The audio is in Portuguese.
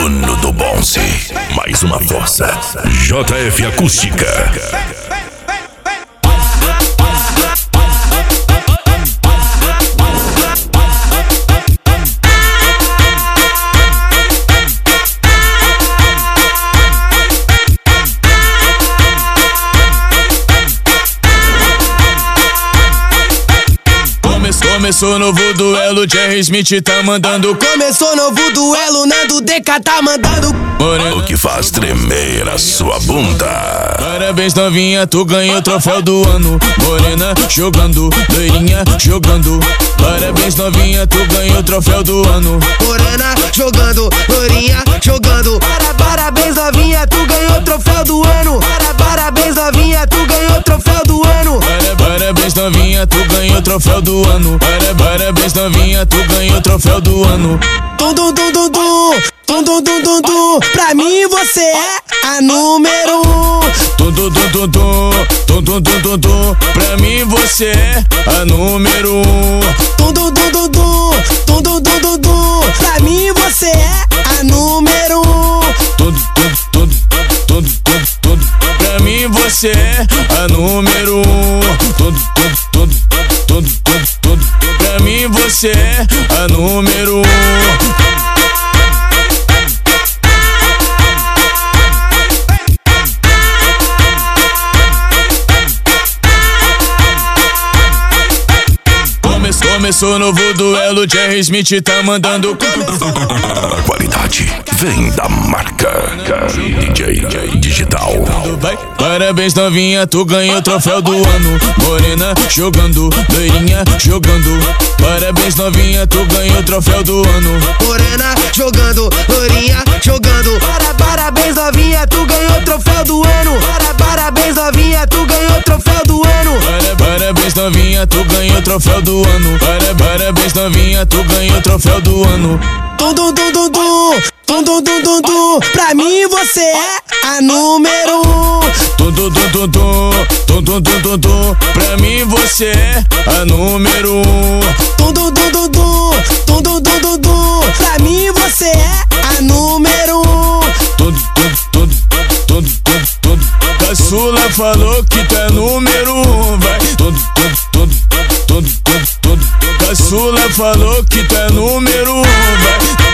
Bruno do Bonce. Mais uma força. JF Acústica. Começou novo duelo, Jerry Smith tá mandando. Começou novo duelo, Nando DK tá mandando. O que faz tremer a sua bunda. Parabéns novinha, tu ganhou o troféu do ano. Morena jogando, loirinha jogando. Parabéns novinha, tu ganhou o troféu do ano. Morena jogando, loirinha jogando. Parabéns novinha, tu ganhou o troféu do ano. Parabéns novinha, tu ganhou o troféu do ano. Parabéns novinha, tu ganhou o troféu do ano. Parabéns novinha, tu ganhou o troféu do ano. Tum tum tum tum tum, tum tum tum tum tum. Pra mim você é a número 1. Tum tum tum tum tum, tum tum tum tum tum. Pra mim você é a número 1. Tum tum tum tum tum, tum tum tum tum tum. Pra mim você é a número 1. Tum tum tum tum tum tum. Pra mim você é a número 1. Tum tum tum tum tum tum. Pra mim você é a número 1. Começou novo duelo, Jerry Smith tá mandando. A qualidade vem da marca DJ Digital. Parabéns novinha, tu ganhou o troféu do ano. Morena jogando, loirinha jogando. Parabéns novinha, tu ganhou o troféu do ano. Morena jogando, loirinha jogando. Parabéns novinha, tu ganhou o troféu do ano. Parabéns novinha, tu ganhou o troféu do ano. Parabéns novinha, tu ganhou o troféu do ano. Parabéns novinha, tu ganhou o troféu do ano. Tum tum tum tum tum, tum tum tum tum tum. Pra mim você é a número 1. Tum tum tum tum tum, tum tum tum tum tum. Pra mim você é a número 1. Tum tum tum tum tum, tum tum tum tum tum. Pra mim você é a número 1. Tum tum tum tum tum tum. Caçula falou que tu é número 1, vai. Tum tum tum tum tum tum. Caçula falou que tu é número 1, vai.